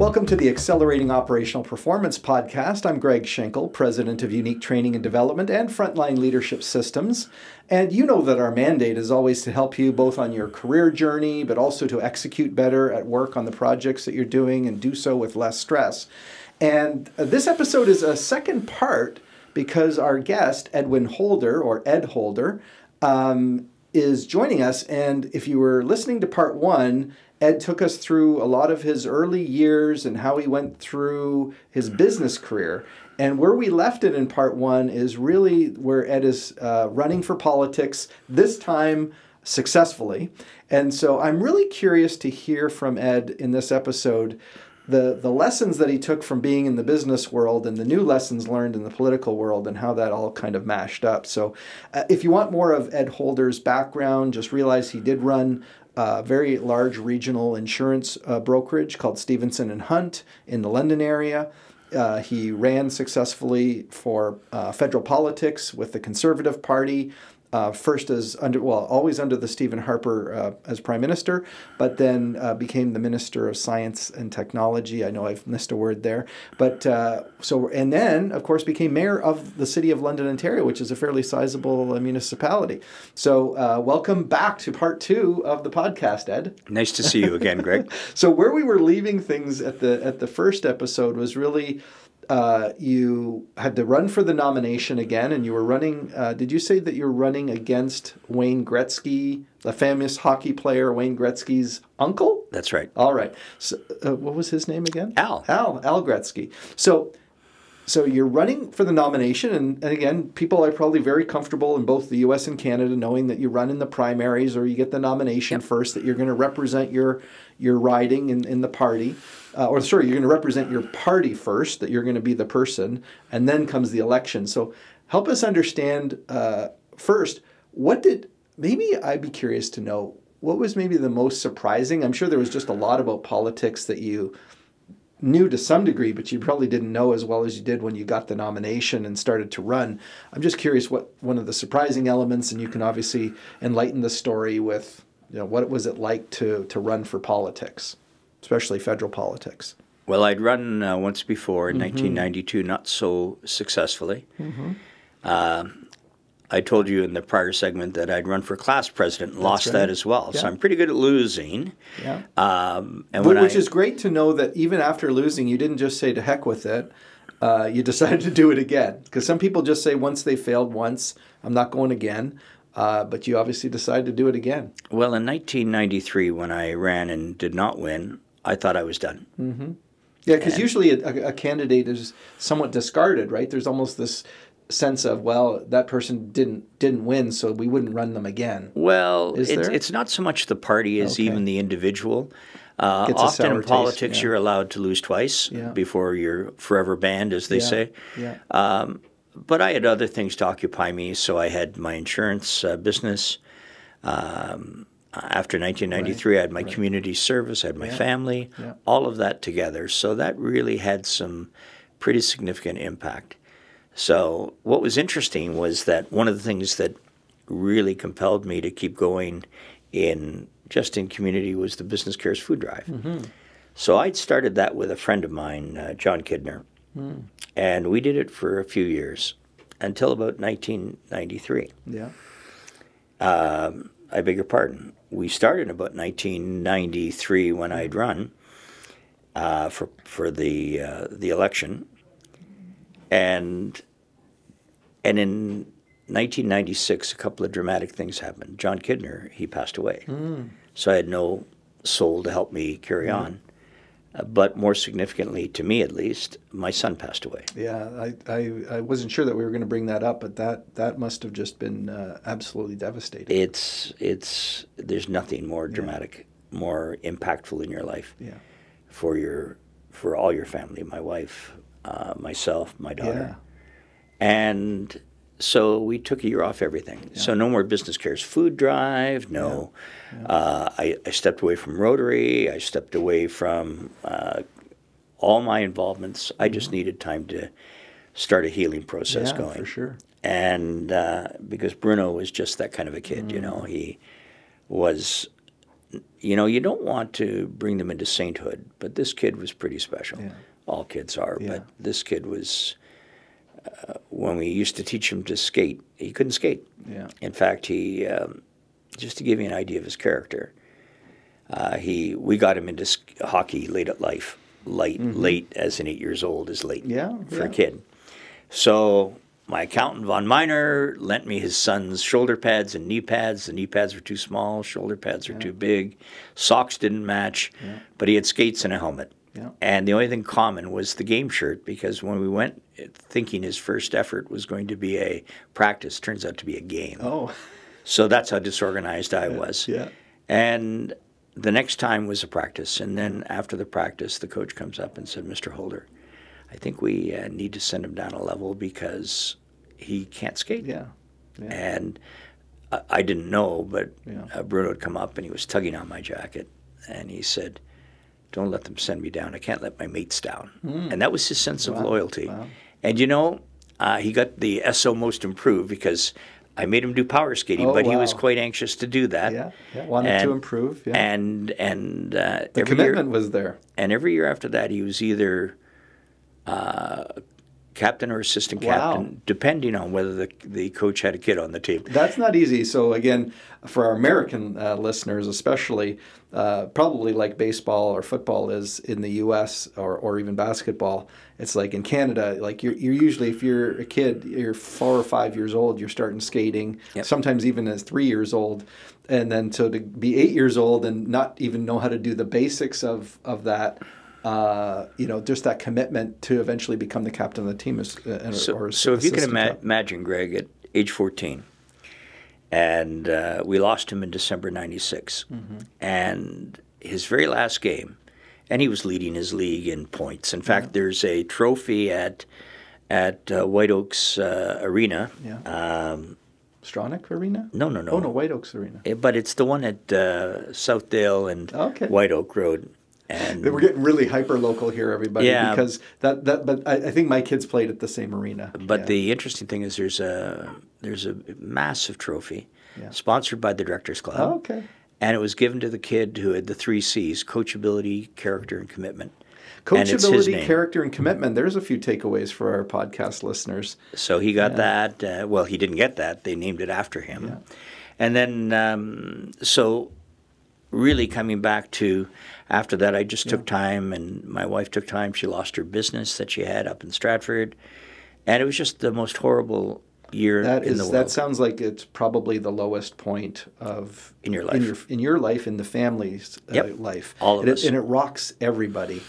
Welcome to the Accelerating Operational Performance podcast. I'm Greg Schenkel, President of Unique Training and Development and Frontline Leadership Systems. And you know that our mandate is always to help you both on your career journey, but also to execute better at work on the projects that you're doing and do so with less stress. And this episode is a second part because our guest, Edwin Holder, or Ed Holder, is joining us. And if you were listening to part one, Ed took us through a lot of his early years and how he went through his business career. And where we left it in part one is really where Ed is running for politics, this time successfully. And so I'm really curious to hear from Ed in this episode the lessons that he took from being in the business world and the new lessons learned in the political world and how that all kind of mashed up. So if you want more of Ed Holder's background, just realize he did run a very large regional insurance brokerage called Stevenson and Hunt in the London area. He ran successfully for federal politics with the Conservative Party, first as always under the Stephen Harper as Prime Minister, but then became the Minister of Science and Technology. I know I've missed a word there, but and then of course became Mayor of the City of London, Ontario, which is a fairly sizable municipality. So welcome back to part two of the podcast, Ed. Nice to see you again, Greg. So where we were leaving things at the first episode was really. You had to run for the nomination again, and you were running, did you say that you're running against Wayne Gretzky, the famous hockey player, Wayne Gretzky's uncle? That's right. All right. So, what was his name again? Al Gretzky. So you're running for the nomination, and again, people are probably very comfortable in both the U.S. and Canada knowing that you run in the primaries or you get the nomination first, that you're going to represent your riding in the party. You're going to represent your party first, that you're going to be the person, and then comes the election. So help us understand first, maybe I'd be curious to know, what was maybe the most surprising? I'm sure there was just a lot about politics that you knew to some degree, but you probably didn't know as well as you did when you got the nomination and started to run. I'm just curious what one of the surprising elements, and you can obviously enlighten the story with, what was it like to run for politics, especially federal politics? Well, I'd run once before in 1992, not so successfully. I told you in the prior segment that I'd run for class president and lost that as well. Yeah. So I'm pretty good at losing. Yeah. Which is great to know that even after losing, you didn't just say to heck with it. You decided to do it again. Because some people just say once they failed once, I'm not going again. But you obviously decided to do it again. Well, in 1993, when I ran and did not win, I thought I was done. Mm-hmm. Yeah, because usually a candidate is somewhat discarded, right? There's almost this sense of, well, that person didn't win, so we wouldn't run them again. Well, it's not so much the party as even the individual. Often in politics, you're allowed to lose twice before you're forever banned, as they say. Yeah. But I had other things to occupy me, so I had my insurance business. After 1993, I had my community service, I had my family, all of that together. So that really had some pretty significant impact. So what was interesting was that one of the things that really compelled me to keep going in community was the Business Cares food drive. Mm-hmm. So I'd started that with a friend of mine, John Kidner, and we did it for a few years until about 1993. Yeah. I beg your pardon. We started in about 1993 when I'd run for the election. And in 1996, a couple of dramatic things happened. John Kidner, he passed away. So I had no soul to help me carry on. But more significantly, to me at least, my son passed away. Yeah, I wasn't sure that we were going to bring that up, but that must have just been absolutely devastating. There's nothing more dramatic, more impactful in your life for all your family, my wife, myself, my daughter. And so we took a year off everything. So no more Business Cares food drive, I stepped away from Rotary, I stepped away from all my involvements. I just needed time to start a healing process going. For sure. And because Bruno was just that kind of a kid, he was you know, you don't want to bring them into sainthood, but this kid was pretty special. Yeah. All kids are, Yeah. but this kid was, when we used to teach him to skate, he couldn't skate. Yeah. In fact, he, just to give you an idea of his character, we got him into hockey late at life. Late as in 8 years old is late for a kid. So my accountant, Von Miner, lent me his son's shoulder pads and knee pads. The knee pads were too small, shoulder pads were too big, socks didn't match, but he had skates and a helmet. Yeah. And the only thing common was the game shirt, because when we went thinking his first effort was going to be a practice, turns out to be a game. Oh. So that's how disorganized I was. Yeah. And the next time was a practice, and then after the practice, the coach comes up and said, "Mr. Holder, I think we need to send him down a level because he can't skate." Yeah. And I didn't know, but Bruno had come up and he was tugging on my jacket, and he said, "Don't let them send me down. I can't let my mates down." And that was his sense of loyalty. Wow. And you know, he got the SO Most Improved because I made him do power skating, but he was quite anxious to do that. Yeah. Wanted to improve. Yeah. And the commitment was there. And every year after that, he was either captain or assistant captain, depending on whether the coach had a kid on the team. That's not easy. So again, for our American listeners especially, probably like baseball or football is in the U.S. or even basketball, it's like in Canada, like you're usually, if you're a kid, you're 4 or 5 years old, you're starting skating, sometimes even as 3 years old. And then so to be 8 years old and not even know how to do the basics of that, you know, just that commitment to eventually become the captain of the team So if you can imagine Greg at age 14, and we lost him in December '96, and his very last game, and he was leading his league in points. In fact, there's a trophy at White Oaks Arena. Stronach Arena? No. Oh, no, White Oaks Arena. But it's the one at Southdale and White Oak Road. And we're getting really hyper local here, everybody. Yeah. Because but I think my kids played at the same arena. But the interesting thing is there's a massive trophy sponsored by the Directors Club. Oh, okay. And it was given to the kid who had the 3 C's: coachability, character, and commitment. Coachability, character, and commitment. There's a few takeaways for our podcast listeners. So he got that. Well, he didn't get that. They named it after him. Yeah. And then, so really coming back to after that, I just took time, and my wife took time. She lost her business that she had up in Stratford. And it was just the most horrible year in the world. That sounds like it's probably the lowest point of in your life, in your life, in the family's life. All of us, and it rocks everybody.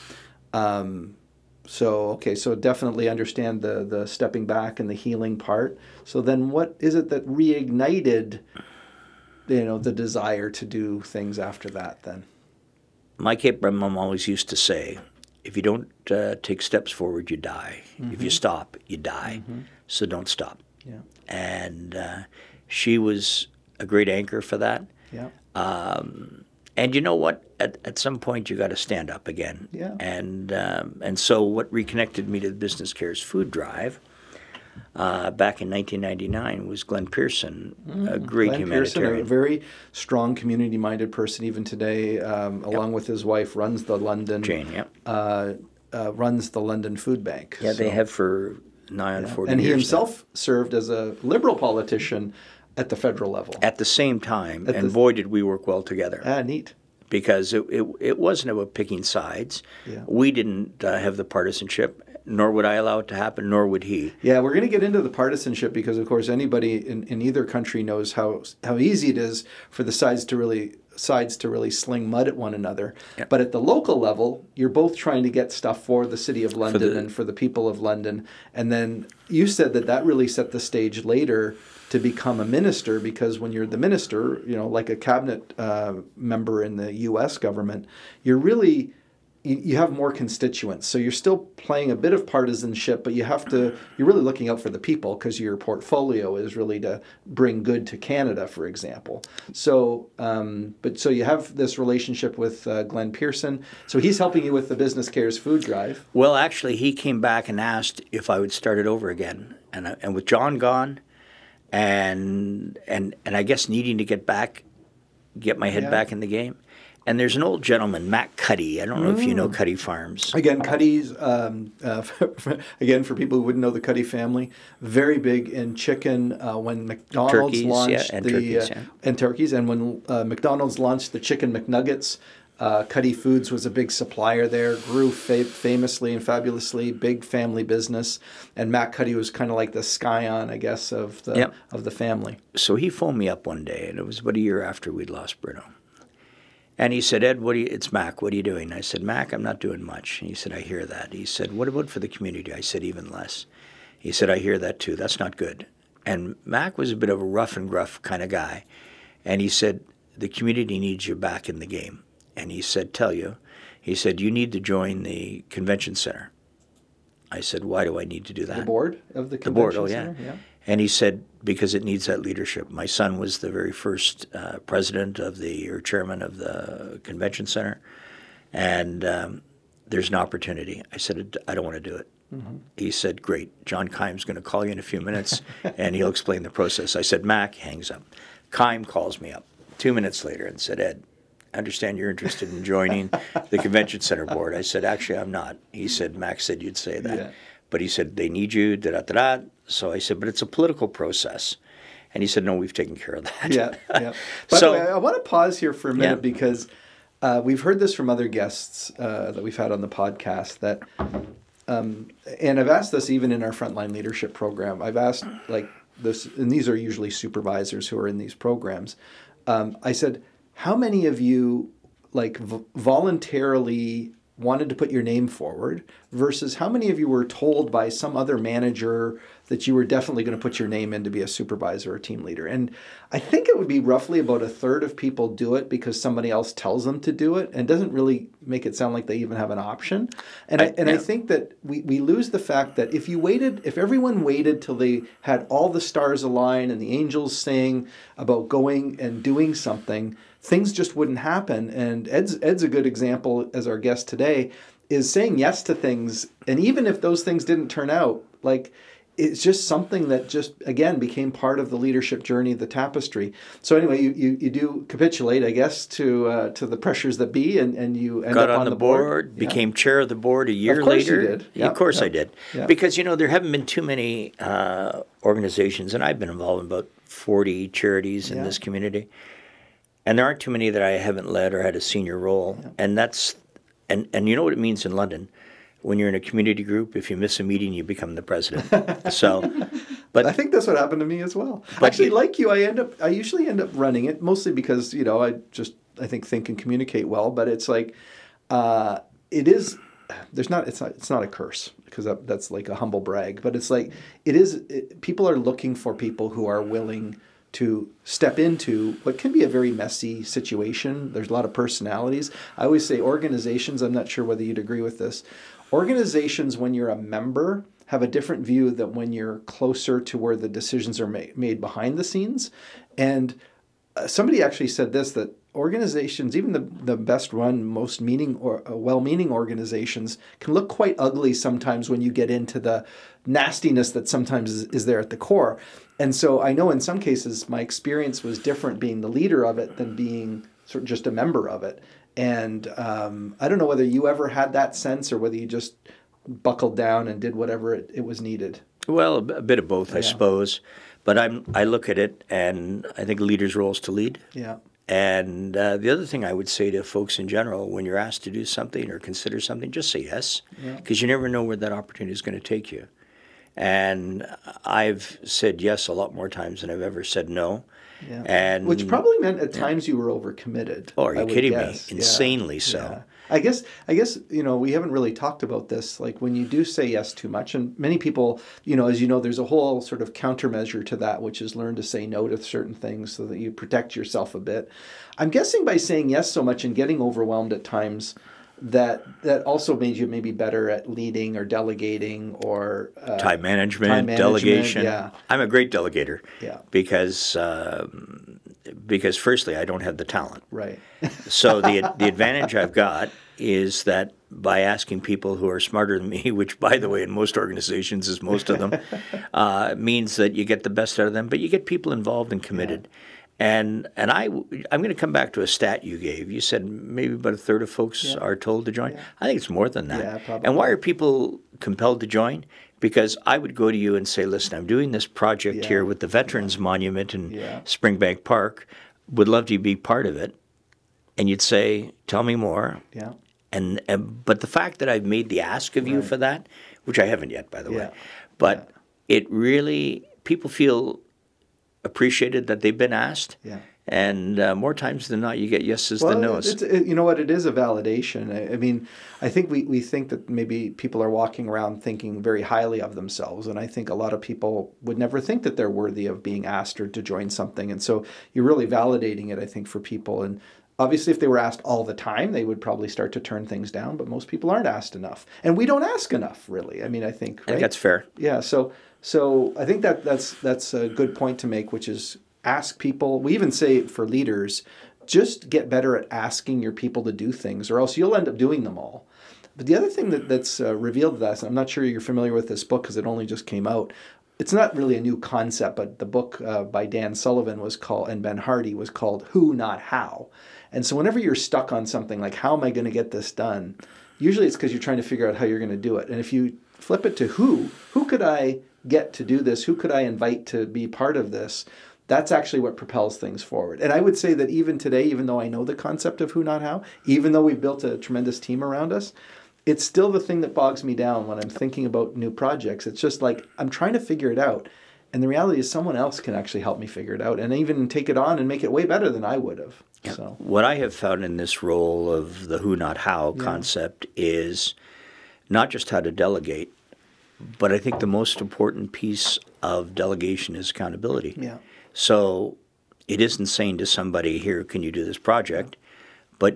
So definitely understand the stepping back and the healing part. So then, what is it that reignited, the desire to do things after that? Then, my Cape Breton mom always used to say, "If you don't take steps forward, you die. If you stop, you die. So don't stop." Yeah. And she was a great anchor for that. Yeah. And you know what? At some point, you got to stand up again. Yeah. And so what reconnected me to the Business Cares food drive back in 1999 was Glenn Pearson, a great Glenn humanitarian. Pearson, a very strong community-minded person even today, along with his wife, runs the London runs the London Food Bank. Yeah, they have for nigh on 40 years. And he himself served as a Liberal politician at the federal level. At the same time, boy, did we work well together. Neat. Because it wasn't about picking sides. Yeah. We didn't have the partisanship, nor would I allow it to happen, nor would he. Yeah, we're going to get into the partisanship because, of course, anybody in either country knows how easy it is for the sides to really sling mud at one another. Yep. But at the local level, you're both trying to get stuff for the city of London and for the people of London. And then you said that really set the stage later to become a minister, because when you're the minister, like a cabinet member in the U.S. government, you have more constituents. So you're still playing a bit of partisanship, but you're really looking out for the people, because your portfolio is really to bring good to Canada, for example. So, so you have this relationship with Glenn Pearson. So he's helping you with the Business Cares food drive. Well, actually, he came back and asked if I would start it over again. And with John gone, and I guess needing to get my head back in the game. And there's an old gentleman, Mac Cuddy. I don't know if you know Cuddy Farms. Again, Cuddy's, again, for people who wouldn't know the Cuddy family, very big in chicken when McDonald's Turkeys, launched and turkeys, and turkeys. And when McDonald's launched the Chicken McNuggets, Cuddy Foods was a big supplier there, grew famously and fabulously, big family business. And Mac Cuddy was kind of like the scion, I guess, of the family. So he phoned me up one day, and it was about a year after we'd lost Bruno. And he said, Ed, it's Mac, what are you doing? I said, Mac, I'm not doing much. And he said, I hear that. He said, what about for the community? I said, even less. He said, I hear that too. That's not good. And Mac was a bit of a rough and gruff kind of guy. And he said, the community needs you back in the game. And he said, he said, you need to join the convention center. I said, why do I need to do that? The board of the convention center? Yeah. And he said, because it needs that leadership. My son was the very first president or chairman of the convention center, and there's an opportunity. I said, I don't want to do it. Mm-hmm. He said, great. John Keim's going to call you in a few minutes, and he'll explain the process. I said, Mac, he hangs up. Keim calls me up 2 minutes later and said, Ed, I understand you're interested in joining the convention center board. I said, actually, I'm not. He said, Mac said you'd say that. Yeah. But he said, they need you, da-da-da-da. So I said, but it's a political process. And he said, no, we've taken care of that. Yeah. By the way, I want to pause here for a minute because we've heard this from other guests that we've had on the podcast that, and I've asked this even in our Frontline Leadership program. I've asked like this, and these are usually supervisors who are in these programs. I said, how many of you like voluntarily wanted to put your name forward versus how many of you were told by some other manager that you were definitely going to put your name in to be a supervisor or team leader? And I think it would be roughly about a third of people do it because somebody else tells them to do it and doesn't really make it sound like they even have an option. And I think that we lose the fact that if everyone waited till they had all the stars align and the angels sing about going and doing something, things just wouldn't happen. And Ed's a good example as our guest today, is saying yes to things. And even if those things didn't turn out, like it's just something that just, again, became part of the leadership journey, the tapestry. So anyway, you do capitulate, I guess, to the pressures that be, and you end up on the board. Became chair of the board a year later. Of course you did. Yeah, of course I did. Yeah. Because, there haven't been too many organizations, and I've been involved in about 40 charities in this community. And there aren't too many that I haven't led or had a senior role. Yeah. And that's and you know what it means in London. When you're in a community group, if you miss a meeting, you become the president. But I think that's what happened to me as well. Actually, like you, I usually end up running it, mostly because, I think and communicate well, but it's like it's not a curse because that's like a humble brag, but it's like people are looking for people who are willing to step into what can be a very messy situation. There's a lot of personalities. I always say organizations, I'm not sure whether you'd agree with this, organizations, when you're a member, have a different view than when you're closer to where the decisions are made behind the scenes. And somebody actually said this, that organizations, even the best run, most well-meaning organizations, can look quite ugly sometimes when you get into the nastiness that sometimes is there at the core. And so I know in some cases my experience was different being the leader of it than being sort of just a member of it. And I don't know whether you ever had that sense or whether you just buckled down and did whatever it was needed. Well, a bit of both, I suppose. But I look at it, and I think a leader's role is to lead. Yeah. And the other thing I would say to folks in general, when you're asked to do something or consider something, just say yes, because you never know where that opportunity is going to take you. And I've said yes a lot more times than I've ever said no. Yeah. And which probably meant at times you were overcommitted. Oh, are you kidding me? Insanely so. Yeah. I guess we haven't really talked about this. Like when you do say yes too much, and many people, as you know, there's a whole sort of countermeasure to that, which is learn to say no to certain things so that you protect yourself a bit. I'm guessing by saying yes so much and getting overwhelmed at times, that also made you maybe better at leading or delegating or time management, delegation. Yeah. I'm a great delegator. Yeah. Because firstly, I don't have the talent. Right. So the advantage I've got is that by asking people who are smarter than me, which, by the way, in most organizations is most of them, means that you get the best out of them, but you get people involved and committed. Yeah. I'm going to come back to a stat you gave. You said maybe about a third of folks are told to join. Yeah. I think it's more than that. Yeah, probably. And why are people compelled to join? Because I would go to you and say, listen, I'm doing this project here with the Veterans Monument in Springbank Park. Would love to be part of it. And you'd say, tell me more. Yeah. But the fact that I've made the ask of you for that, which I haven't yet, by the way, but it really, people feel appreciated that they've been asked. Yeah. And more times than not, you get yeses than no's. You know what? It is a validation. I mean, I think we think that maybe people are walking around thinking very highly of themselves. And I think a lot of people would never think that they're worthy of being asked or to join something. And so you're really validating it, I think, for people. And obviously, if they were asked all the time, they would probably start to turn things down. But most people aren't asked enough. And we don't ask enough, really. I mean, I think, right? I think that's fair. Yeah. So I think that's a good point to make, which is ask people. We even say for leaders, just get better at asking your people to do things, or else you'll end up doing them all. But the other thing that's revealed to us, and I'm not sure you're familiar with this book because it only just came out. It's not really a new concept, but the book by Dan Sullivan and Ben Hardy was called Who, Not How. And so whenever you're stuck on something like, how am I going to get this done? Usually it's because you're trying to figure out how you're going to do it. And if you flip it to who could I get to do this? Who could I invite to be part of this? That's actually what propels things forward. And I would say that even today, even though I know the concept of who, not how, even though we've built a tremendous team around us, it's still the thing that bogs me down when I'm thinking about new projects. It's just like, I'm trying to figure it out. And the reality is someone else can actually help me figure it out and even take it on and make it way better than I would have. Yeah. So what I have found in this role of the who, not how concept is not just how to delegate, but I think the most important piece of delegation is accountability. Yeah. So it isn't saying to somebody, here, can you do this project? But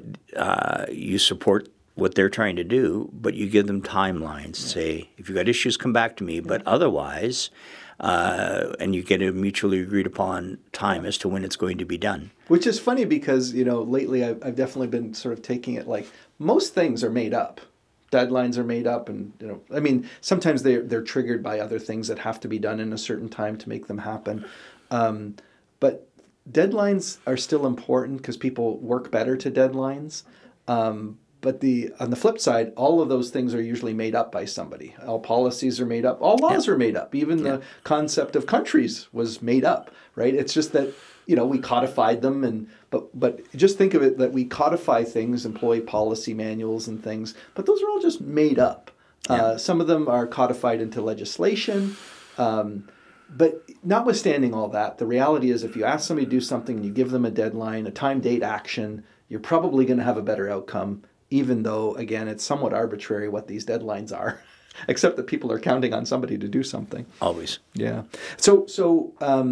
you support what they're trying to do, but you give them timelines. Say, if you've got issues, come back to me. But otherwise, and you get a mutually agreed upon time as to when it's going to be done. Which is funny because, lately I've definitely been sort of taking it like most things are made up. Deadlines are made up, and I mean, sometimes they're triggered by other things that have to be done in a certain time to make them happen. But deadlines are still important because people work better to deadlines. But on the flip side, all of those things are usually made up by somebody. All policies are made up. All laws are made up. Even the concept of countries was made up, right? It's just that we codified them, but just think of it that we codify things, employee policy manuals and things, but those are all just made up. Some of them are codified into legislation. But notwithstanding all that, the reality is if you ask somebody to do something and you give them a deadline, a time, date, action, you're probably going to have a better outcome, even though, again, it's somewhat arbitrary what these deadlines are, except that people are counting on somebody to do something. Always. Yeah. So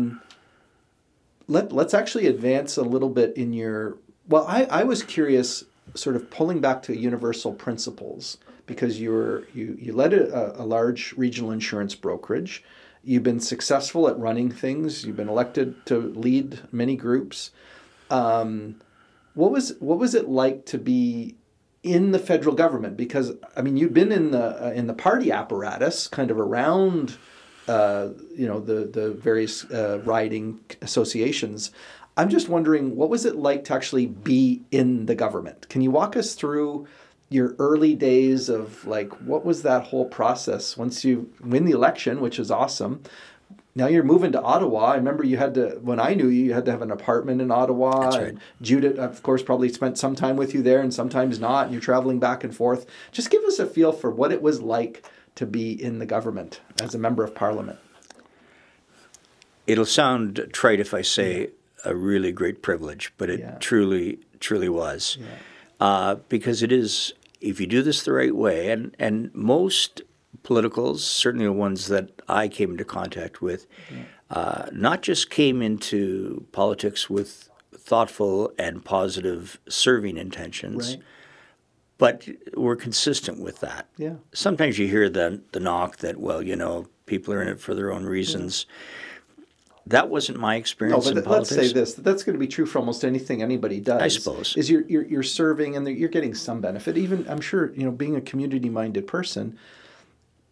let's actually advance a little bit in your... Well, I was curious, sort of pulling back to universal principles, because you led a large regional insurance brokerage. You've been successful at running things. You've been elected to lead many groups. What was it like to be in the federal government? Because I mean, you've been in the party apparatus, kind of around, the various riding associations. I'm just wondering, what was it like to actually be in the government? Can you walk us through your early days of what was that whole process once you win the election, which is awesome? Now you're moving to Ottawa. I remember when I knew you had to have an apartment in Ottawa. That's right. And Judith, of course, probably spent some time with you there and sometimes not, and you're traveling back and forth. Just give us a feel for what it was like to be in the government as a member of parliament. It'll sound trite if I say a really great privilege, but it truly was. Yeah. Because it is, if you do this the right way, and most politicals, certainly the ones that I came into contact with, not just came into politics with thoughtful and positive serving intentions, but were consistent with that. Yeah. Sometimes you hear the knock that, people are in it for their own reasons. Yeah. That wasn't my experience in politics. Let's say this. That's going to be true for almost anything anybody does. I suppose. Is you're serving and you're getting some benefit. Even, I'm sure, being a community-minded person,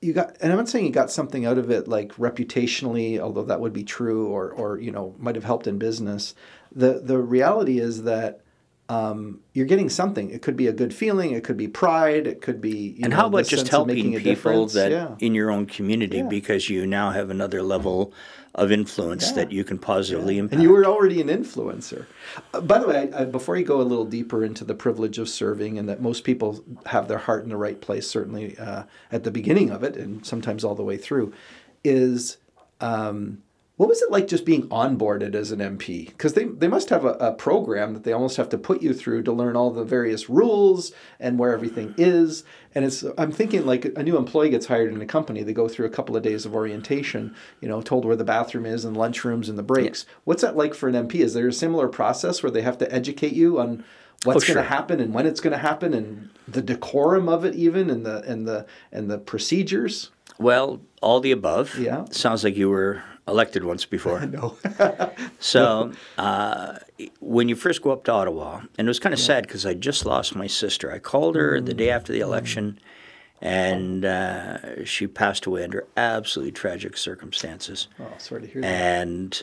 you got, and I'm not saying you got something out of it like reputationally, although that would be true, or might have helped in business. The reality is that you're getting something. It could be a good feeling. It could be pride. It could be and how about just helping people that in your own community because you now have another level of influence that you can positively impact. And you were already an influencer. By the way, before you go a little deeper into the privilege of serving, and that most people have their heart in the right place, certainly at the beginning of it, and sometimes all the way through, is what was it like just being onboarded as an MP? Because they must have a program that they almost have to put you through to learn all the various rules and where everything is. And I'm thinking like a new employee gets hired in a company, they go through a couple of days of orientation, told where the bathroom is and lunchrooms and the breaks. Yeah. What's that like for an MP? Is there a similar process where they have to educate you on what's going to happen and when it's going to happen and the decorum of it even and the procedures? Well, all the above. Yeah. Sounds like you were elected once before. No. So when you first go up to Ottawa, and it was kind of sad because I just lost my sister. I called her the day after the election, and she passed away under absolutely tragic circumstances. Oh, sorry to hear that.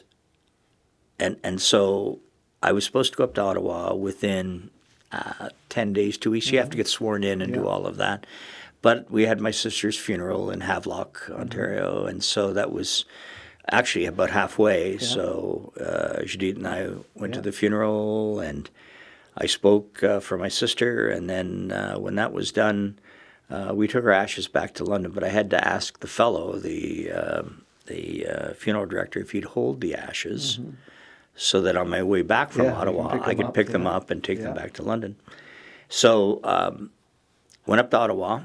And so I was supposed to go up to Ottawa within 10 days, 2 weeks. You have to get sworn in and do all of that. But we had my sister's funeral in Havelock, Ontario, and so that was actually about halfway. Yeah. So Judith and I went to the funeral, and I spoke for my sister. And then when that was done, we took her ashes back to London. But I had to ask the fellow, the funeral director, if he'd hold the ashes so that on my way back from Ottawa, I could pick them up and take them back to London. So went up to Ottawa.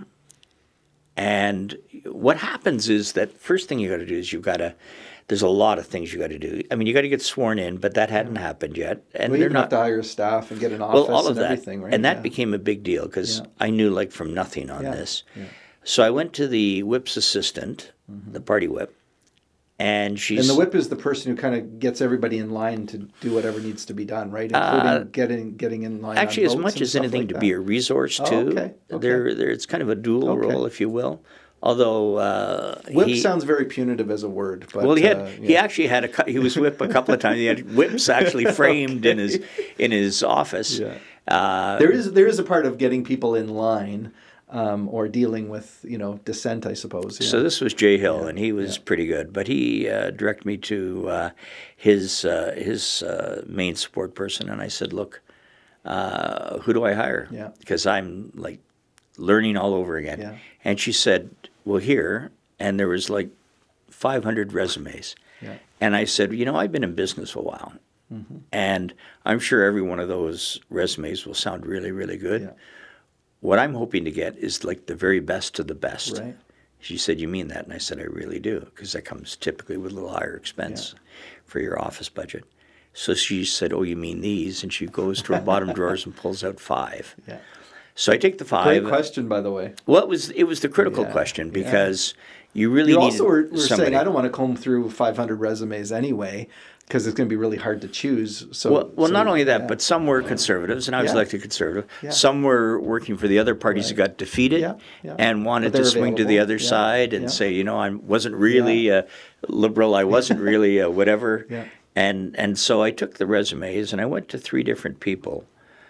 And what happens is that first thing you got to do is there's a lot of things you got to do. I mean, you got to get sworn in, but that hadn't happened yet. And you have to hire staff and get an office all of and that. Everything, right? And that became a big deal because I knew like from nothing on this. Yeah. So I went to the whip's assistant, the party whip, and she's... And the whip is the person who kind of gets everybody in line to do whatever needs to be done, right? Including getting in line. Actually, as much as anything, to be a resource too. Okay. It's kind of a dual role, if you will. Although whip sounds very punitive as a word, but well, he actually had he was whipped a couple of times. He had whips actually framed in his office. Yeah. There is a part of getting people in line. Or dealing with, dissent, I suppose. Yeah. So this was Jay Hill, and he was pretty good. But he directed me to his main support person, and I said, "Look, who do I hire? Yeah. Because I'm like learning all over again." Yeah. And she said, "Well, here," and there was like 500 resumes. Yeah. And I said, "I've been in business a while, and I'm sure every one of those resumes will sound really, really good." Yeah. What I'm hoping to get is like the very best of the best. Right. She said, "You mean that?" And I said, "I really do," because that comes typically with a little higher expense for your office budget. So she said, "Oh, you mean these?" And she goes to her bottom drawers and pulls out 5. Yeah. So I take the 5. Great question, by the way. Well, it was the critical question because you really you needed also were somebody. saying, I don't want to comb through 500 resumes anyway, because it's going to be really hard to choose. So well, not only that, but some were conservatives, and I was elected conservative. Yeah. Some were working for the other parties who got defeated and wanted to swing to the other side and say, I wasn't really a liberal, I wasn't really a whatever. Yeah. And so I took the resumes and I went to 3 different people.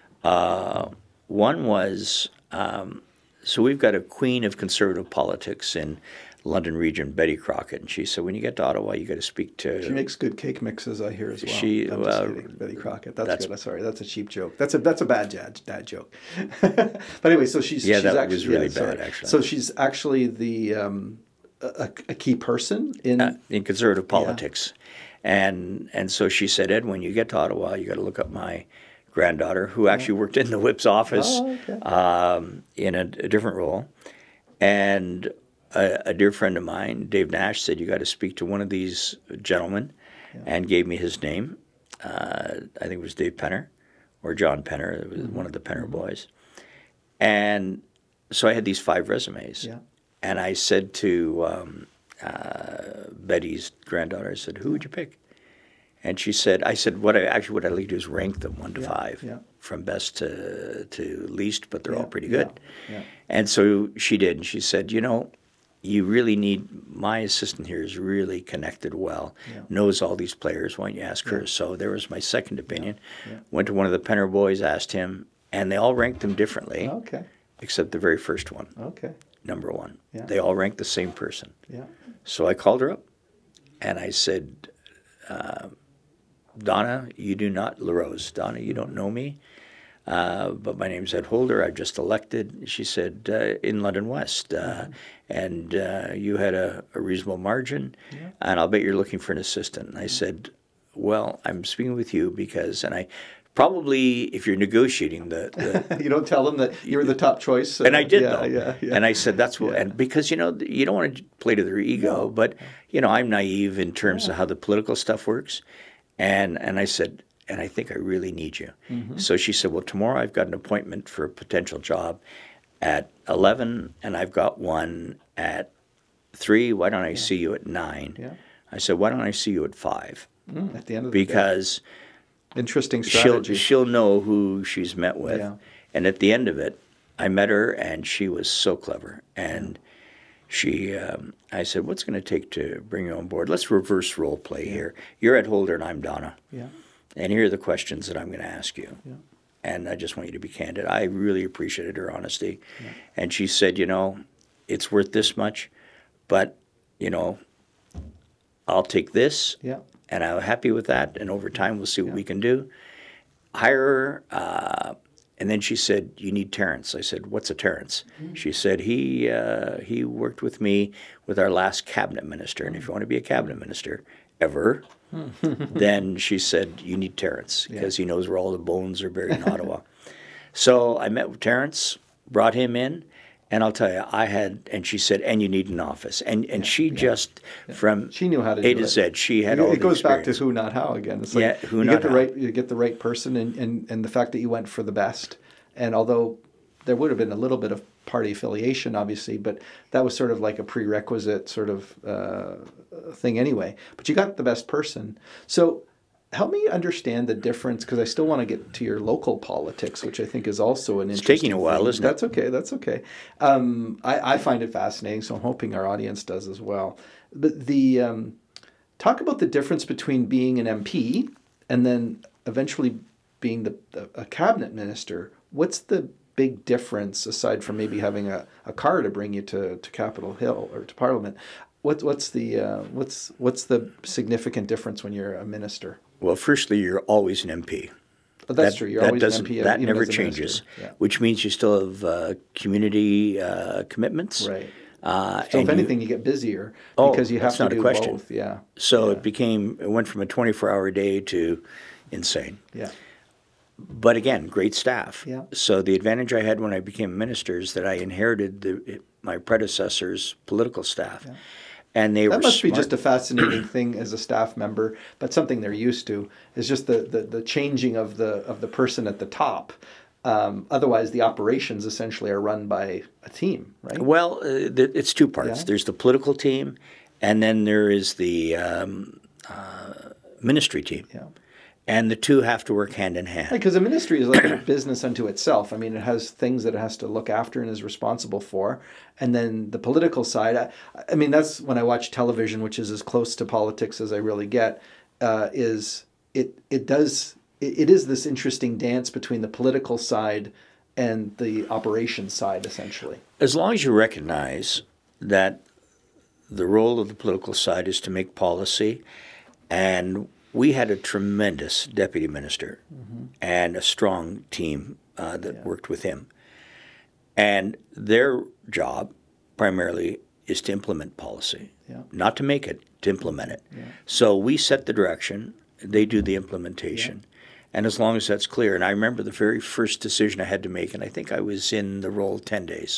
One was, so we've got a queen of conservative politics in London region, Betty Crockett, and she said, when you get to Ottawa, you got to speak to... She makes good cake mixes, I hear, as well. Betty Crockett. That's good. Sorry, that's a cheap joke. That's a bad dad joke. But anyway, so she's that actually... was really bad, actually. So she's actually the a key person in conservative politics. And so she said, Ed, when you get to Ottawa, you got to look up my granddaughter, who actually worked in the whip's office in a different role. And a dear friend of mine, Dave Nash, said, you got to speak to one of these gentlemen, and gave me his name. I think it was Dave Penner or John Penner. It was one of the Penner boys. And so I had these 5 resumes. Yeah. And I said to Betty's granddaughter, I said, who would you pick? And she said, what I'd like to do is rank them 1 to 5, from best to least, but they're all pretty good. Yeah. And so she did. And she said, you really need, my assistant here is really connected well, knows all these players. Why don't you ask her? So there was my second opinion. Went to one of the Penner boys, asked him, and they all ranked them differently, except the very first one, number one. They all ranked the same person. So I called her up, and I said, Donna, you do not, LaRose, Donna, you don't know me, but my name's Ed Holder. I've just elected, she said, in London West, and you had a reasonable margin, and I'll bet you're looking for an assistant. And I said, well, I'm speaking with you because, and I probably, if you're negotiating you don't tell them that you're the top choice. And I did, though. And I said, that's what, and because, you know, you don't want to play to their ego, but, you know, I'm naive in terms of how the political stuff works. And I said, and I think I really need you. So she said, well, tomorrow I've got an appointment for a potential job at 11, and I've got one at 3. Why don't I see you at 9? I said, why don't I see you at 5? At the end of the day. Because interesting strategy. She'll know who she's met with. And at the end of it, I met her, and she was so clever. And she, I said, what's going to take to bring you on board? Let's reverse role play here. You're Ed Holder, and I'm Donna. And here are the questions that I'm going to ask you. And I just want you to be candid. I really appreciated her honesty. And she said, you know, it's worth this much, but, you know, I'll take this, and I'm happy with that, and over time we'll see what we can do. Hire her, and then she said, you need Terrence. I said, what's a Terrence? She said, he worked with me with our last cabinet minister, and if you want to be a cabinet minister ever, then she said, you need Terrence, because he knows where all the bones are buried in Ottawa. So I met with Terrence, brought him in, and I'll tell you, and she said, and you need an office. And she just, from she knew how to A do to Z, she had all the experience. It goes back to experience. who, not how again. It's like who, not how. You get the right person, and the fact that you went for the best. And although there would have been a little bit of party affiliation, obviously, but that was sort of like a prerequisite sort of thing anyway. But you got the best person. So help me understand the difference, because I still want to get to your local politics, which I think is also an interesting It's taking a while, thing. isn't it? That's okay. That's okay. I find it fascinating, so I'm hoping our audience does as well. But talk about the difference between being an MP and then eventually being a cabinet minister. What's the big difference, aside from maybe having a car to bring you to Capitol Hill or to Parliament? What's the significant difference when you're a minister? Well, firstly, you're always an MP. But that's true. You're always an MP. That even never as a changes, minister. which means you still have community commitments. Right. So if anything, you get busier because you have that's to not do a question. both. Yeah. So it went from a 24-hour day to insane. Yeah. But again, great staff. Yeah. So the advantage I had when I became a minister is that I inherited my predecessor's political staff. Yeah. And they that were must be smart. just a fascinating thing as a staff member, but something they're used to is just the changing of the person at the top. Otherwise, the operations essentially are run by a team, right? Well, it's two parts. There's the political team, and then there is the ministry team. Yeah. And the two have to work hand in hand. Because a ministry is like a business unto itself. I mean, it has things that it has to look after and is responsible for. And then the political side, I mean, that's when I watch television, which is as close to politics as I really get, is it is this interesting dance between the political side and the operations side, essentially. As long as you recognize that the role of the political side is to make policy, and we had a tremendous deputy minister and a strong team that worked with him. And their job primarily is to implement policy, not to make it, to implement it. Yeah. So we set the direction, they do the implementation. And as long as that's clear, and I remember the very first decision I had to make, and I think I was in the role 10 days.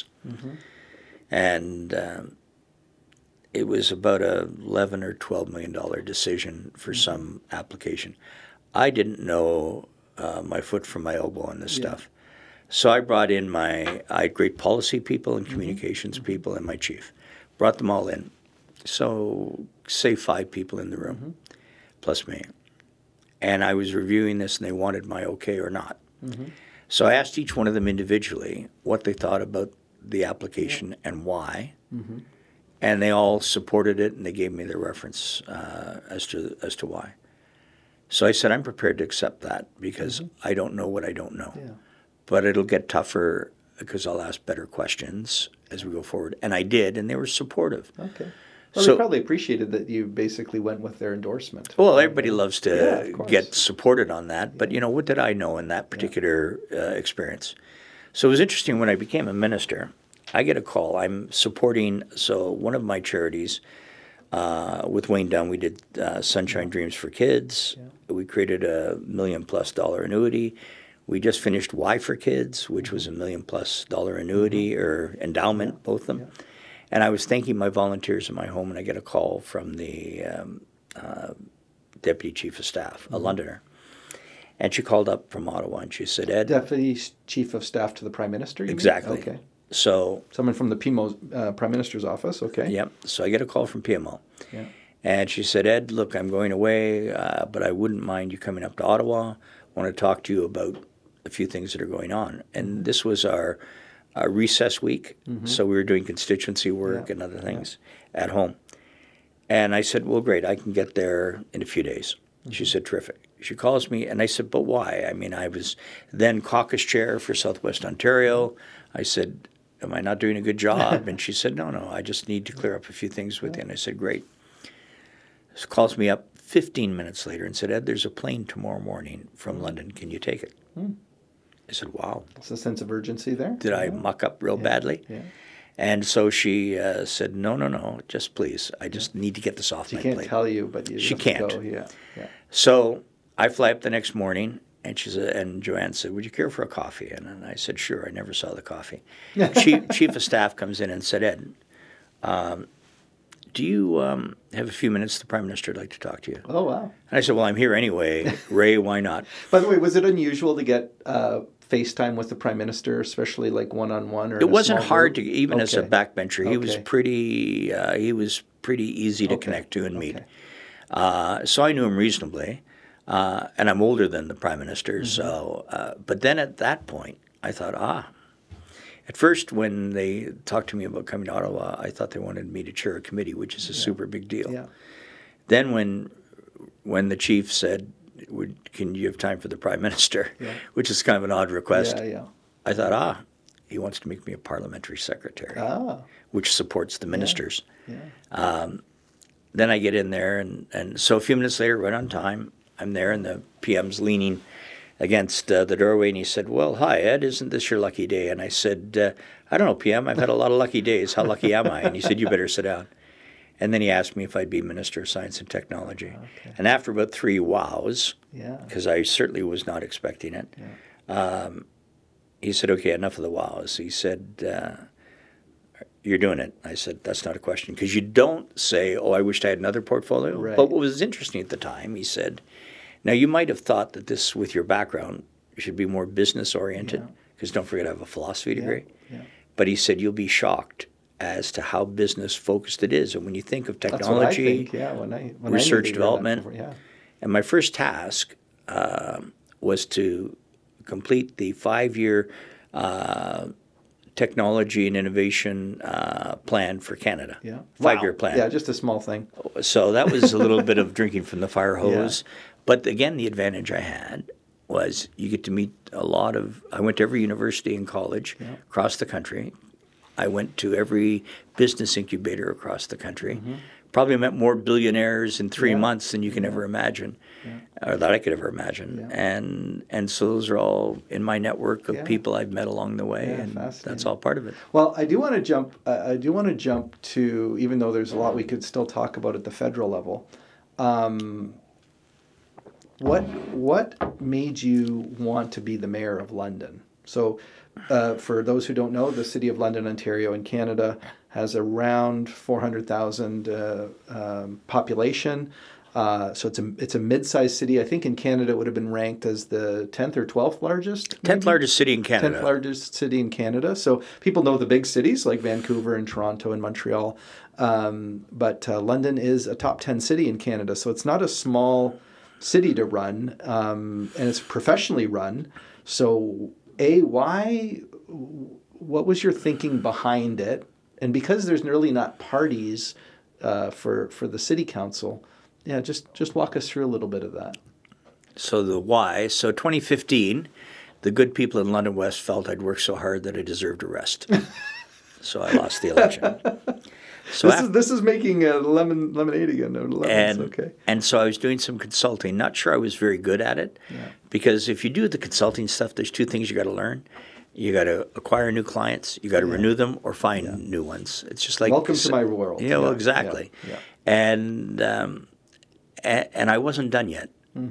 And it was about a $11 or $12 million decision for some application. I didn't know my foot from my elbow on this stuff. So I brought in I had great policy people and communications people and my chief. Brought them all in. So say 5 people in the room, plus me. And I was reviewing this, and they wanted my okay or not. So I asked each one of them individually what they thought about the application and why. And they all supported it, and they gave me their reference as to why. So I said, I'm prepared to accept that because I don't know what I don't know. Yeah. But it'll get tougher because I'll ask better questions as we go forward. And I did, and they were supportive. Okay. Well, So- they probably appreciated that you basically went with their endorsement. Well, everybody loves Yeah, to of course. get supported on that, but what did I know in that particular experience? So it was interesting when I became a minister. I get a call. I'm supporting one of my charities with Wayne Dunn. We did Sunshine Dreams for Kids. Yeah. We created a $1 million+ annuity. We just finished Y for Kids, which was a $1 million+ annuity or endowment, both of them. Yeah. And I was thanking my volunteers in my home, and I get a call from the Deputy Chief of Staff, a Londoner. And she called up from Ottawa, and she said, Ed. Deputy Chief of Staff to the Prime Minister, you Exactly. mean? Okay. So someone from the PMO, Prime Minister's office, okay. Yep. So I get a call from PMO. Yeah. And she said, Ed, look, I'm going away, but I wouldn't mind you coming up to Ottawa. I want to talk to you about a few things that are going on. And this was our recess week, so we were doing constituency work and other things at home. And I said, well, great, I can get there in a few days. She said, terrific. She calls me, and I said, but why? I mean, I was then caucus chair for Southwest Ontario. I said, am I not doing a good job? And she said, no, I just need to clear up a few things with you. And I said, great. She calls me up 15 minutes later and said, Ed, there's a plane tomorrow morning from London. Can you take it? I said, wow. There's a sense of urgency there. Did I muck up real badly? Yeah. And so she said, no, just please. I just need to get this off my plate. She can't tell you, but you She have to can't. go. Yeah. So I fly up the next morning, and and Joanne said, would you care for a coffee? And I said, sure. I never saw the coffee. Chief of Staff comes in and said, Ed, do you have a few minutes? The Prime Minister would like to talk to you. Oh, wow. And I said, well, I'm here anyway. Ray, why not? By the way, was it unusual to get FaceTime with the Prime Minister, especially like one-on-one? Or it wasn't hard to, even as a backbencher. Okay. He was pretty easy to connect to and meet. So I knew him reasonably. And I'm older than the Prime Minister. So, but then at that point, I thought, At first, when they talked to me about coming to Ottawa, I thought they wanted me to chair a committee, which is a super big deal. Yeah. Then when the chief said, can you have time for the Prime Minister, which is kind of an odd request, I thought, he wants to make me a parliamentary secretary, which supports the ministers. Yeah. Then I get in there, and so a few minutes later, right on time, I'm there, and the PM's leaning against the doorway, and he said, well, hi, Ed, isn't this your lucky day? And I said, I don't know, PM, I've had a lot of lucky days. How lucky am I? And he said, you better sit down. And then he asked me if I'd be Minister of Science and Technology. Okay. And after about 3 wows, because I certainly was not expecting it, he said, okay, enough of the wows. He said, you're doing it. I said, that's not a question. Because you don't say, oh, I wished I had another portfolio. Right. But what was interesting at the time, he said, now you might have thought that this, with your background, should be more business-oriented, because don't forget I have a philosophy degree. Yeah. But he said, you'll be shocked as to how business-focused it is. And when you think of technology, when research development, and my first task was to complete the 5-year technology and innovation plan for Canada. Yeah. 5-year plan. Yeah, just a small thing. So that was a little bit of drinking from the fire hose. Yeah. But again, the advantage I had was you get to meet I went to every university and college across the country. I went to every business incubator across the country. Mm-hmm. Probably met more billionaires in 3 months than you can ever imagine, or that I could ever imagine. Yeah. And so those are all in my network of people I've met along the way, and that's all part of it. Well, I do want to jump. To, even though there's a lot we could still talk about at the federal level. What made you want to be the mayor of London? So, for those who don't know, the City of London, Ontario, in Canada has around 400,000 population. So it's a mid-sized city. I think in Canada it would have been ranked as the 10th or 12th largest. 10th largest city in Canada. 10th largest city in Canada. So people know the big cities like Vancouver and Toronto and Montreal. But London is a top 10 city in Canada. So it's not a small city to run, and it's professionally run. So, what was your thinking behind it? And because there's really not parties for the city council, yeah, just walk us through a little bit of that. So the why. So 2015, the good people in London West felt I'd worked so hard that I deserved a rest. So I lost the election. So this is making lemonade again. No, lemons, okay. And so I was doing some consulting. Not sure I was very good at it, because if you do the consulting stuff, there's two things you got to learn. You got to acquire new clients. You got to renew them or find new ones. It's just like welcome to my world. You know, exactly. Yeah. And I wasn't done yet.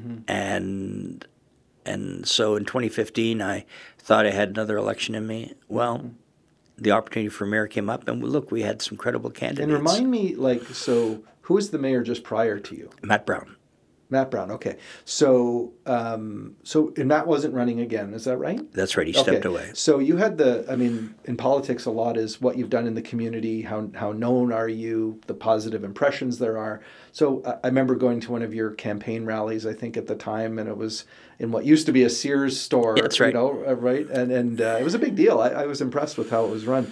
And so in 2015, I thought I had another election in me. Well, the opportunity for mayor came up, and look, we had some credible candidates. And remind me, so who was the mayor just prior to you? Matt Brown. Matt Brown, okay. So, and Matt wasn't running again, is that right? That's right, he stepped away. So you had in politics a lot is what you've done in the community, how known are you, the positive impressions there are. So I remember going to one of your campaign rallies, I think at the time, and it was in what used to be a Sears store. Yeah, that's right. You know, right? And it was a big deal. I was impressed with how it was run.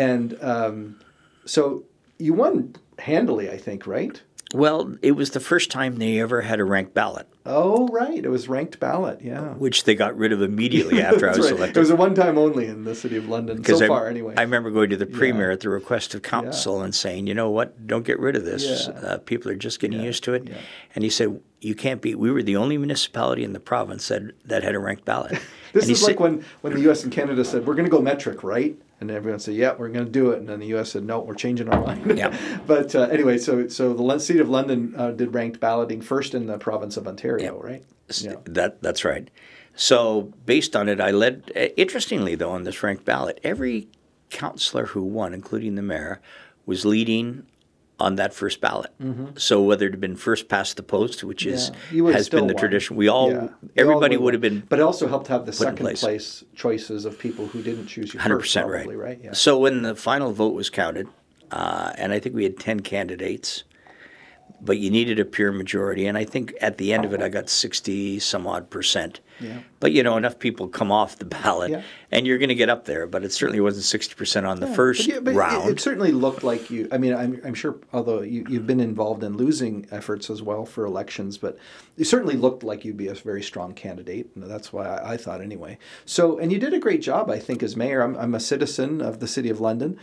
And so you won handily, I think, right? Well, it was the first time they ever had a ranked ballot. Oh, right. It was ranked ballot, yeah. Which they got rid of immediately after I was elected. It was a one-time only in the city of London, so far anyway. I remember going to the Premier at the request of council and saying, you know what, don't get rid of this. People are just getting used to it. Yeah. And he said, you can't be, we were the only municipality in the province that had a ranked ballot. This is like when the U.S. and Canada said, we're going to go metric, right? And everyone said, yeah, we're going to do it. And then the U.S. said, no, we're changing our mind. Yeah. But anyway, so the city of London did ranked balloting first in the province of Ontario, right? Yeah. That's right. So based on it, I led, interestingly though, on this ranked ballot, every councillor who won, including the mayor, was leading on that first ballot. So whether it had been first past the post, which has been the tradition, everybody would have been. But it also helped have the second place choices of people who didn't choose you 100% first, probably, right? Yeah. So when the final vote was counted, and I think we had 10 candidates, but you needed a pure majority, and I think at the end of it I got 60 some odd %. Yeah. But you know, enough people come off the ballot, and you're going to get up there. But it certainly wasn't 60% on the first round. It certainly looked like you. I mean, I'm sure, although you've been involved in losing efforts as well for elections, but it certainly looked like you'd be a very strong candidate, and that's why I thought anyway. So, and you did a great job, I think, as mayor. I'm a citizen of the City of London.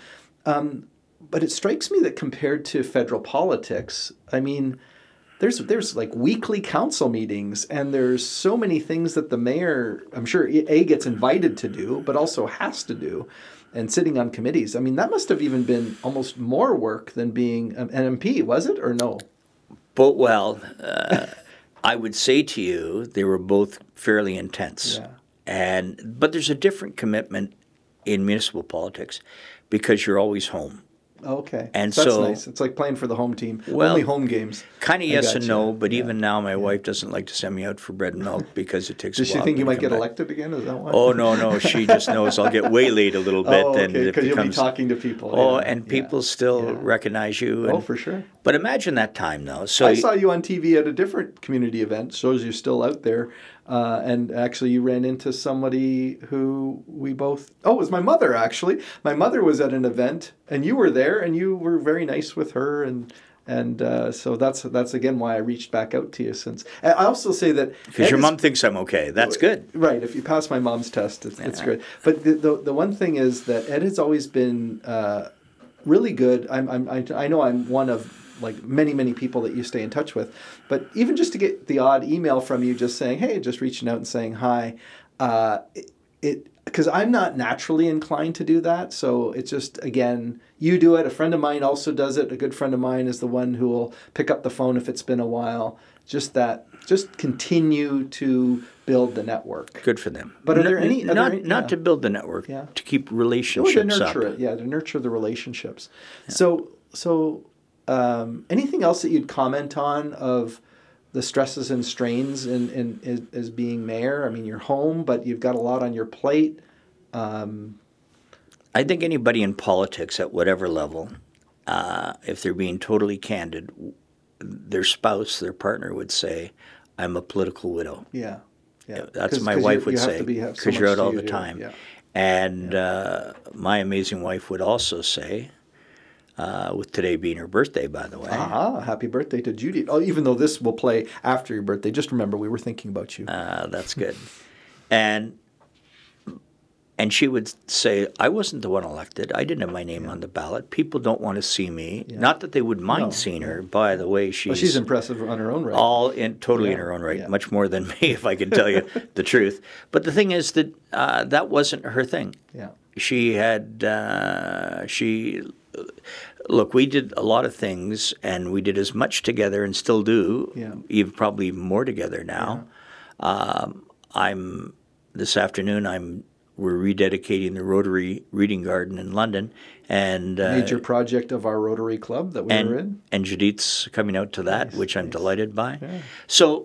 But it strikes me that compared to federal politics, I mean, there's like weekly council meetings, and there's so many things that the mayor, I'm sure, gets invited to do, but also has to do, and sitting on committees. I mean, that must have even been almost more work than being an MP, was it, or no? But, well, I would say to you they were both fairly intense. Yeah. But there's a different commitment in municipal politics because you're always home. Okay. And so that's nice. It's like playing for the home team. Well, only home games. Kind of yes and no, but even now my wife doesn't like to send me out for bread and milk because it takes a while. Does she think you might get elected again? Is that why? Oh, no. She just knows I'll get waylaid a little bit. Okay, because you'll be talking to people. And people still recognize you. For sure. But imagine that time, though. So I saw you on TV at a different community event. Shows you're still out there. And actually, you ran into somebody who we both... Oh, it was my mother, actually. My mother was at an event, and you were there, and you were very nice with her. And so that's again, why I reached back out to you since... I also say that... Because your mom thinks I'm okay. That's good. Right. If you pass my mom's test, it's good. But the one thing is that Ed has always been really good. I know I'm one of... like many people that you stay in touch with, but even just to get the odd email from you just saying, hey, just reaching out and saying hi, because I'm not naturally inclined to do that. So it's just, again, you do it. A friend of mine also does it. A good friend of mine is the one who will pick up the phone if it's been a while. Just continue to build the network. Good for them. But are there any... Not to build the network, to keep relationships up. To nurture it, to nurture the relationships. Yeah. So anything else that you'd comment on of the stresses and strains in as being mayor? I mean, you're home, but you've got a lot on your plate. I think anybody in politics at whatever level, if they're being totally candid, their spouse, their partner would say, I'm a political widow. Yeah. That's what my wife would say, because you're out all the time. Yeah. And my amazing wife would also say, with today being her birthday, by the way. Happy birthday to Judy. Oh, even though this will play after your birthday, just remember we were thinking about you. That's good. And she would say, I wasn't the one elected. I didn't have my name on the ballot. People don't want to see me. Yeah. Not that they would mind seeing her. By the way, she's impressive on her own right. Totally in her own right. Much more than me, if I can tell you the truth. But the thing is that that wasn't her thing. Yeah. She had, look, we did a lot of things, and we did as much together and still do, even probably more together now. This afternoon, we're rededicating the Rotary Reading Garden in London, and major project of our Rotary Club that we were in. And Judith's coming out to that, which I'm delighted by. Yeah. So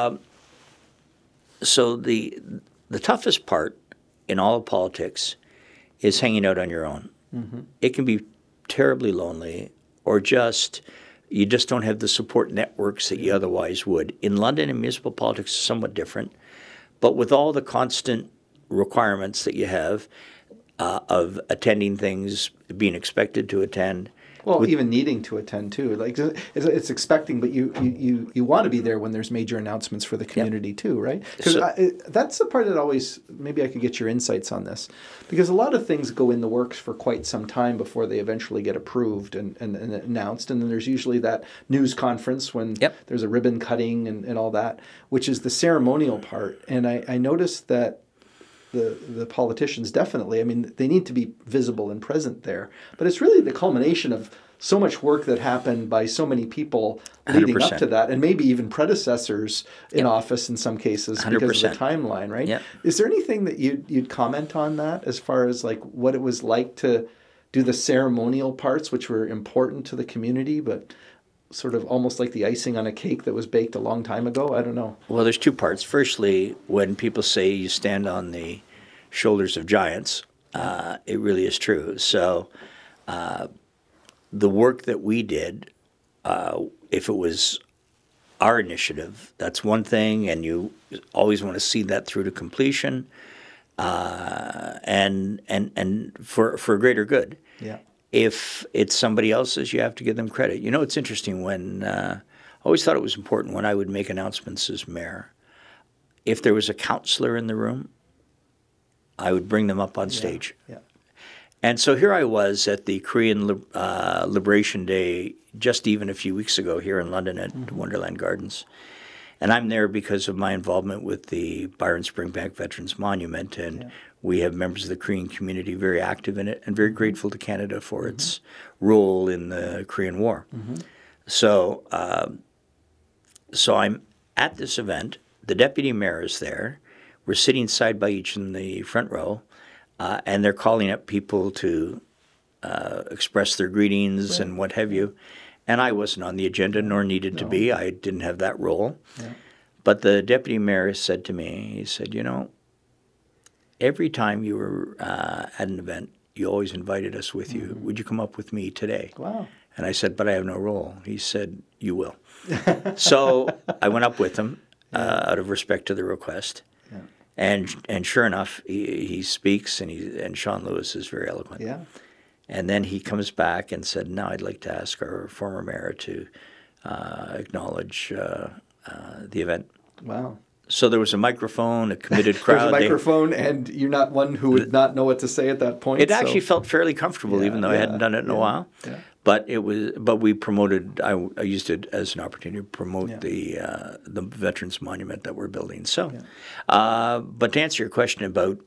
the toughest part in all of politics is hanging out on your own. Mm-hmm. It can be terribly lonely, or you just don't have the support networks that you otherwise would. In London, and municipal politics is somewhat different, but with all the constant requirements that you have of attending things, being expected to attend. Well, even needing to attend too. Like it's expecting, but you want to be there when there's major announcements for the community too, right? Because that's the part that always, maybe I could get your insights on this, because a lot of things go in the works for quite some time before they eventually get approved and announced, and then there's usually that news conference when there's a ribbon cutting and all that, which is the ceremonial part. And I noticed that the politicians definitely, I mean, they need to be visible and present there. But it's really the culmination of so much work that happened by so many people leading 100%. Up to that, and maybe even predecessors in office in some cases 100%. Because of the timeline, right? Yep. Is there anything that you'd comment on that as far as like what it was like to do the ceremonial parts, which were important to the community, but sort of almost like the icing on a cake that was baked a long time ago? I don't know. Well, there's two parts. Firstly, when people say you stand on the shoulders of giants, it really is true. So the work that we did, if it was our initiative, that's one thing, and you always want to see that through to completion, and for greater good. Yeah. If it's somebody else's, you have to give them credit. You know, it's interesting when I always thought it was important when I would make announcements as mayor. If there was a counselor in the room, I would bring them up on stage. Yeah. And so here I was at the Korean Liberation Day just even a few weeks ago here in London at Wonderland Gardens. And I'm there because of my involvement with the Byron Springbank Veterans Monument, and we have members of the Korean community very active in it and very grateful to Canada for its role in the Korean War. So I'm at this event. The deputy mayor is there. We're sitting side by each in the front row, and they're calling up people to express their greetings and what have you. And I wasn't on the agenda, nor needed to be. I didn't have that role. Yeah. But the deputy mayor said to me, he said, you know, every time you were at an event, you always invited us with you. Would you come up with me today? Wow. And I said, but I have no role. He said, you will. So I went up with him out of respect to the request. Yeah. And sure enough, he speaks, and Sean Lewis is very eloquent. Yeah. And then he comes back and said, now I'd like to ask our former mayor to acknowledge the event. Wow. So there was a microphone, a committed crowd. There was a microphone, and you're not one who would not know what to say at that point. It actually felt fairly comfortable, even though I hadn't done it in a while. Yeah. But we promoted. I used it as an opportunity to promote the Veterans Monument that we're building. So, but to answer your question about,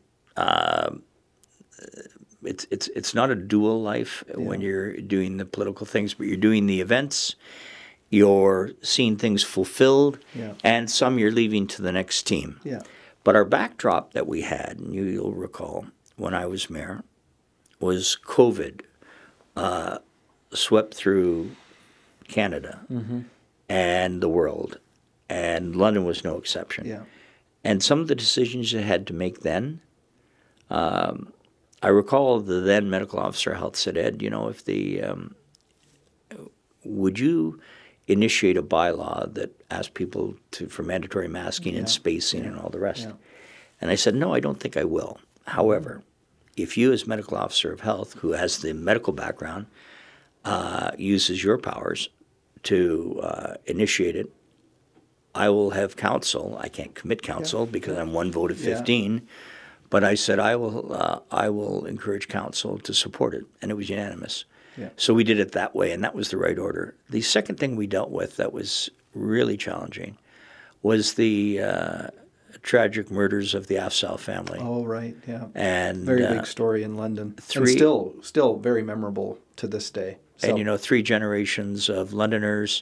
it's not a dual life when you're doing the political things, but you're doing the events. You're seeing things fulfilled, and some you're leaving to the next team. Yeah. But our backdrop that we had, and you'll recall, when I was mayor, was COVID swept through Canada and the world, and London was no exception. Yeah. And some of the decisions you had to make then, I recall the then medical officer of health said, Ed, you know, if would you initiate a bylaw that asked people for mandatory masking and spacing and all the rest? Yeah. And I said, no, I don't think I will. However, if you as medical officer of health, who has the medical background, uses your powers to initiate it, I will have counsel. I can't commit counsel because I'm one vote of 15. But I said I will encourage council to support it, and it was unanimous. Yeah. So we did it that way, and that was the right order. The second thing we dealt with that was really challenging was the tragic murders of the Afzaal family. Oh, right, yeah. And very big story in London. And still very memorable to this day. So. And 3 generations of Londoners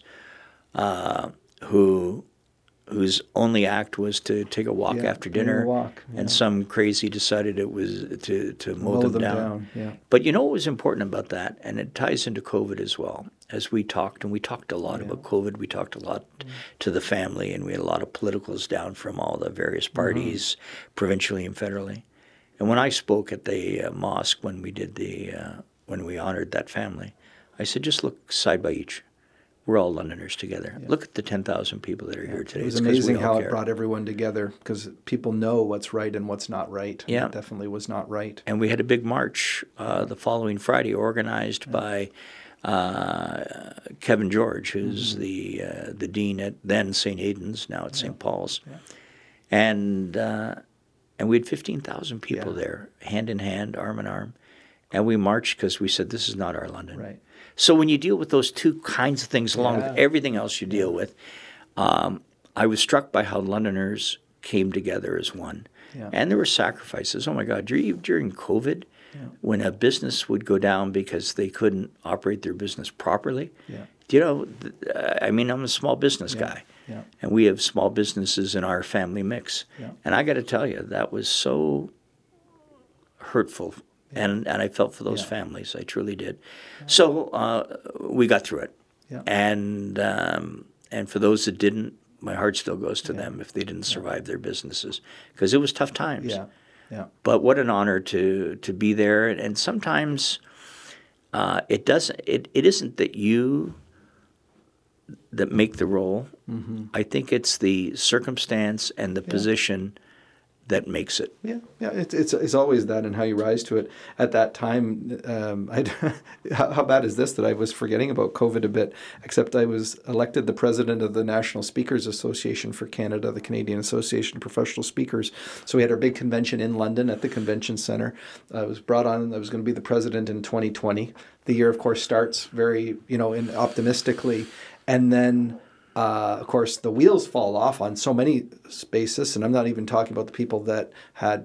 whose only act was to take a walk after dinner, and some crazy decided it was to mow them down. Yeah. But what was important about that, and it ties into COVID as well, as we talked a lot about COVID, we talked a lot to the family, and we had a lot of politicals down from all the various parties, provincially and federally. And when I spoke at the mosque when we honored that family, I said, just look side by each. We're all Londoners together. Yeah. Look at the 10,000 people that are here today. It was amazing how it brought everyone together because people know what's right and what's not right. Yeah. It definitely was not right. And we had a big march the following Friday organized by Kevin George, who's the dean at then St. Aidan's, now at St. Paul's. Yeah. And we had 15,000 people there, hand in hand, arm in arm. And we marched because we said, this is not our London. Right. So when you deal with those 2 kinds of things along with everything else you deal with, I was struck by how Londoners came together as one. Yeah. And there were sacrifices. Oh, my God, during COVID, when a business would go down because they couldn't operate their business properly, I'm a small business guy. Yeah. And we have small businesses in our family mix. Yeah. And I got to tell you, that was so hurtful. Yeah. And I felt for those families. I truly did. Yeah. So we got through it. Yeah. And for those that didn't, my heart still goes to them if they didn't survive their businesses because it was tough times. Yeah. Yeah. But what an honor to be there. And sometimes it isn't that you that make the role. Mm-hmm. I think it's the circumstance and the position that makes it. Yeah, it's always that and how you rise to it. At that time, how bad is this that I was forgetting about COVID a bit, except I was elected the president of the National Speakers Association for Canada, the Canadian Association of Professional Speakers. So we had our big convention in London at the Convention Centre. I was brought on, I was going to be the president in 2020. The year, of course, starts very, optimistically. And then of course, the wheels fall off on so many bases, and I'm not even talking about the people that had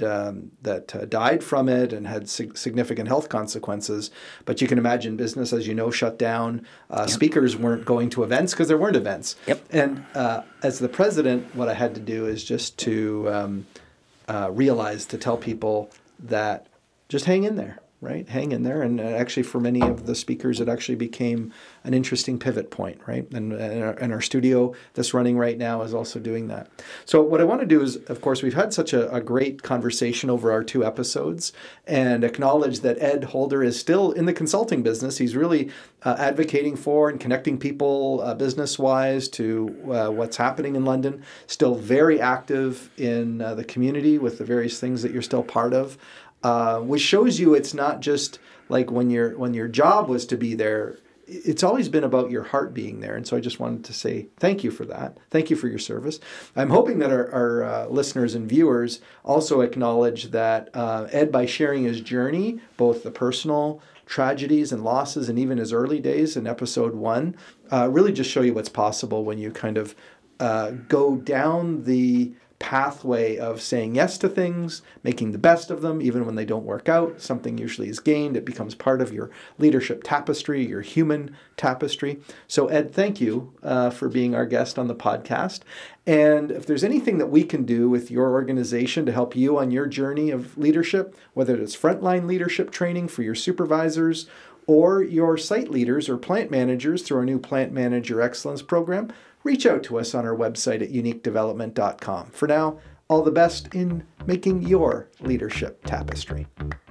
died from it and had significant health consequences. But you can imagine business, as you know, shut down. Speakers weren't going to events because there weren't events. Yep. And as the president, what I had to do is just to realize to tell people that just hang in there. Right, hang in there, and actually, for many of the speakers, it actually became an interesting pivot point. Right, and our studio that's running right now is also doing that. So, what I want to do is, of course, we've had such a great conversation over our 2 episodes, and acknowledge that Ed Holder is still in the consulting business. He's really advocating for and connecting people business-wise to what's happening in London. Still very active in the community with the various things that you're still part of. Which shows you it's not just like when your job was to be there. It's always been about your heart being there. And so I just wanted to say thank you for that. Thank you for your service. I'm hoping that our listeners and viewers also acknowledge that Ed, by sharing his journey, both the personal tragedies and losses and even his early days in episode 1, really just show you what's possible when you kind of go down the pathway of saying yes to things, making the best of them, even when they don't work out. Something usually is gained. It becomes part of your leadership tapestry, your human tapestry. So Ed, thank you for being our guest on the podcast. And if there's anything that we can do with your organization to help you on your journey of leadership, whether it's frontline leadership training for your supervisors or your site leaders or plant managers through our new Plant Manager Excellence program, reach out to us on our website at uniquedevelopment.com. For now, all the best in making your leadership tapestry.